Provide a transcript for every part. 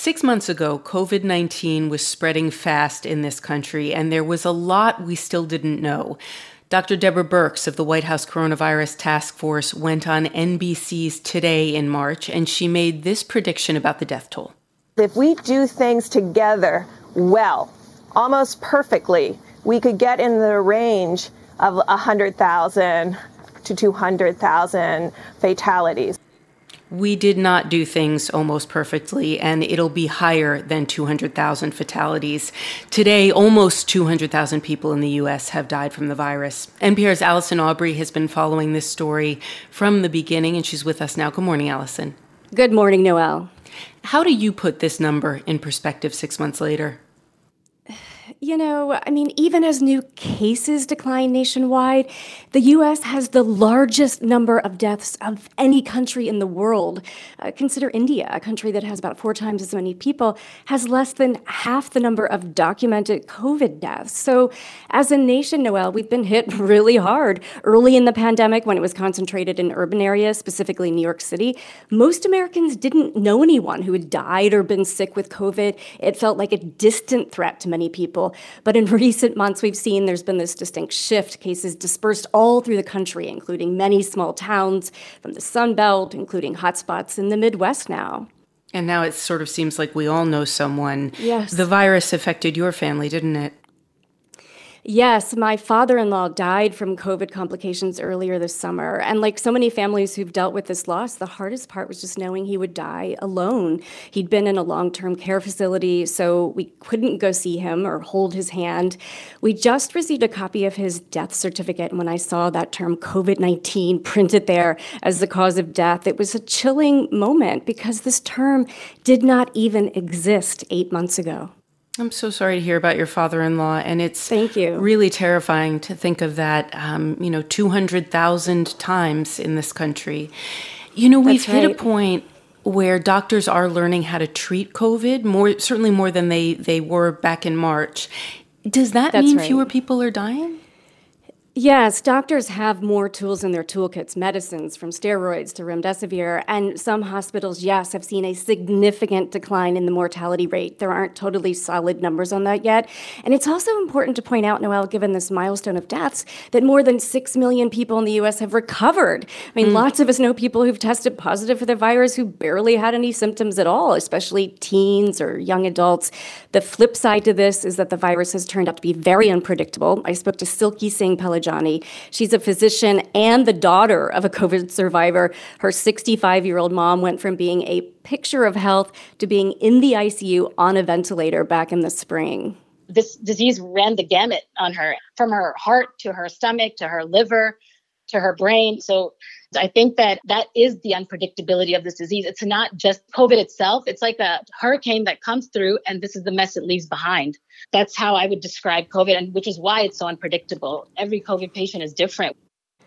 6 months ago, COVID-19 was spreading fast in this country, and there was a lot we still didn't know. Dr. Deborah Birx of the White House Coronavirus Task Force went on NBC's Today in March, and she made this prediction about the death toll. If we do things together well, almost perfectly, we could get in the range of 100,000 to 200,000 fatalities. We did not do things almost perfectly, and it'll be higher than 200,000 fatalities. Today, almost 200,000 people in the U.S. have died from the virus. NPR's Allison Aubrey has been following this story from the beginning, and she's with us now. Good morning, Allison. Good morning, Noelle. How do you put this number in perspective 6 months later? Even as new cases decline nationwide, the U.S. has the largest number of deaths of any country in the world. Consider India, a country that has about 4 times as many people, has less than half the number of documented COVID deaths. So as a nation, Noelle, we've been hit really hard. Early in the pandemic, when it was concentrated in urban areas, specifically New York City, most Americans didn't know anyone who had died or been sick with COVID. It felt like a distant threat to many people. But in recent months, we've seen there's been this distinct shift, cases dispersed all through the country, including many small towns from the Sun Belt, including hotspots in the Midwest now. And now it sort of seems like we all know someone. Yes. The virus affected your family, didn't it? Yes, my father-in-law died from COVID complications earlier this summer. And like so many families who've dealt with this loss, the hardest part was just knowing he would die alone. He'd been in a long-term care facility, so we couldn't go see him or hold his hand. We just received a copy of his death certificate, and when I saw that term COVID-19 printed there as the cause of death, it was a chilling moment because this term did not even exist 8 months ago. I'm so sorry to hear about your father-in-law, and it's Thank you. Really terrifying to think of that, 200,000 times in this country. We've hit a point where doctors are learning how to treat COVID, certainly more than they were back in March. Does that mean fewer people are dying? Yes, doctors have more tools in their toolkits, medicines from steroids to remdesivir, and some hospitals, yes, have seen a significant decline in the mortality rate. There aren't totally solid numbers on that yet. And it's also important to point out, Noelle, given this milestone of deaths, that more than 6 million people in the U.S. have recovered. Lots of us know people who've tested positive for the virus who barely had any symptoms at all, especially teens or young adults. The flip side to this is that the virus has turned out to be very unpredictable. I spoke to Silky Singh Palajani. She's a physician and the daughter of a COVID survivor. Her 65-year-old mom went from being a picture of health to being in the ICU on a ventilator back in the spring. This disease ran the gamut on her, from her heart to her stomach to her liver to her brain. So I think that is the unpredictability of this disease. It's not just COVID itself. It's like a hurricane that comes through, and this is the mess it leaves behind. That's how I would describe COVID, and which is why it's so unpredictable. Every COVID patient is different.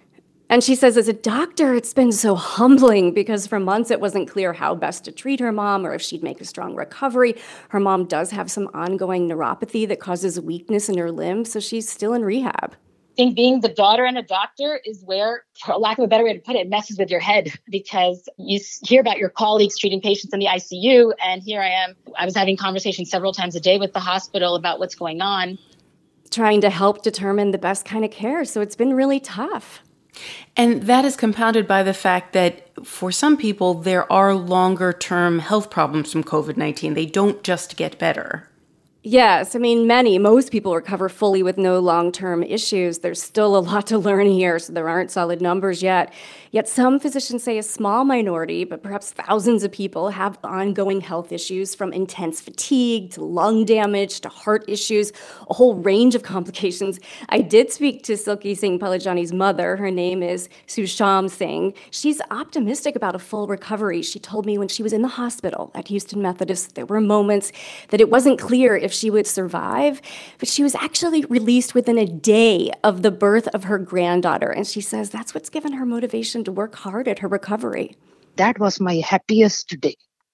And she says, as a doctor, it's been so humbling because for months it wasn't clear how best to treat her mom or if she'd make a strong recovery. Her mom does have some ongoing neuropathy that causes weakness in her limbs, so she's still in rehab. I think being the daughter and a doctor is where, for lack of a better way to put it, messes with your head, because you hear about your colleagues treating patients in the ICU. And here I am. I was having conversations several times a day with the hospital about what's going on. Trying to help determine the best kind of care. So it's been really tough. And that is compounded by the fact that for some people, there are longer-term health problems from COVID-19. They don't just get better. Yes, most people recover fully with no long-term issues. There's still a lot to learn here, so there aren't solid numbers yet. Yet some physicians say a small minority, but perhaps thousands of people, have ongoing health issues, from intense fatigue to lung damage to heart issues, a whole range of complications. I did speak to Silky Singh Palajani's mother. Her name is Susham Singh. She's optimistic about a full recovery. She told me when she was in the hospital at Houston Methodist, there were moments that it wasn't clear if she would survive, but she was actually released within a day of the birth of her granddaughter. And she says that's what's given her motivation to work hard at her recovery. That was my happiest day.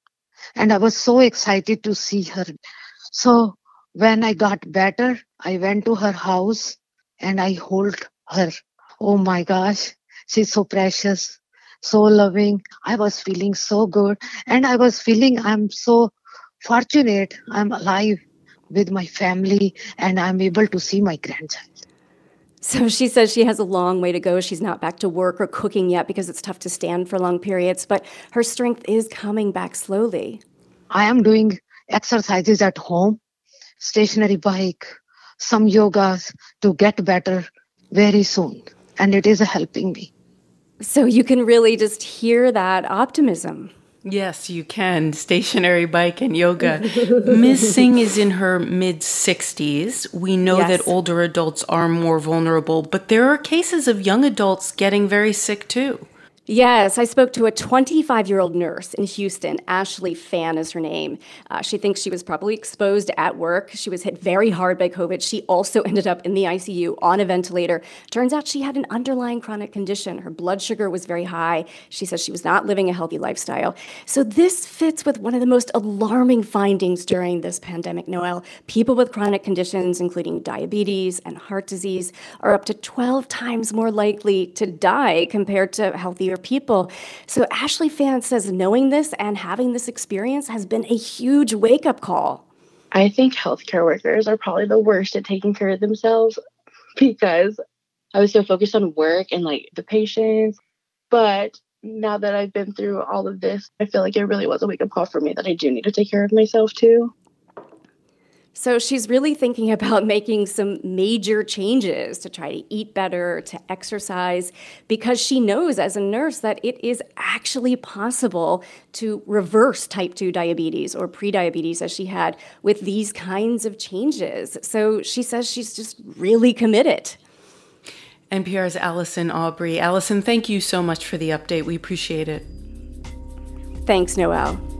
And I was so excited to see her. So when I got better, I went to her house and I hold her. Oh my gosh, she's so precious, so loving. I was feeling so good. And I was feeling I'm so fortunate I'm alive with my family and I'm able to see my grandchild. So she says she has a long way to go. She's not back to work or cooking yet because it's tough to stand for long periods, but her strength is coming back slowly. I am doing exercises at home, stationary bike, some yogas to get better very soon. And it is helping me. So you can really just hear that optimism. Yes, you can. Stationary bike and yoga. Ms. Singh is in her mid-60s. We know that older adults are more vulnerable, but there are cases of young adults getting very sick too. Yes, I spoke to a 25-year-old nurse in Houston. Ashley Fan is her name. She thinks she was probably exposed at work. She was hit very hard by COVID. She also ended up in the ICU on a ventilator. Turns out she had an underlying chronic condition. Her blood sugar was very high. She says she was not living a healthy lifestyle. So this fits with one of the most alarming findings during this pandemic, Noelle. People with chronic conditions, including diabetes and heart disease, are up to 12 times more likely to die compared to healthier people. So Ashley Fan says knowing this and having this experience has been a huge wake-up call. I think healthcare workers are probably the worst at taking care of themselves because I was so focused on work and like the patients. But now that I've been through all of this, I feel like it really was a wake-up call for me that I do need to take care of myself too. So she's really thinking about making some major changes to try to eat better, to exercise, because she knows as a nurse that it is actually possible to reverse type 2 diabetes or prediabetes as she had with these kinds of changes. So she says she's just really committed. NPR's Allison Aubrey. Allison, thank you so much for the update. We appreciate it. Thanks, Noelle.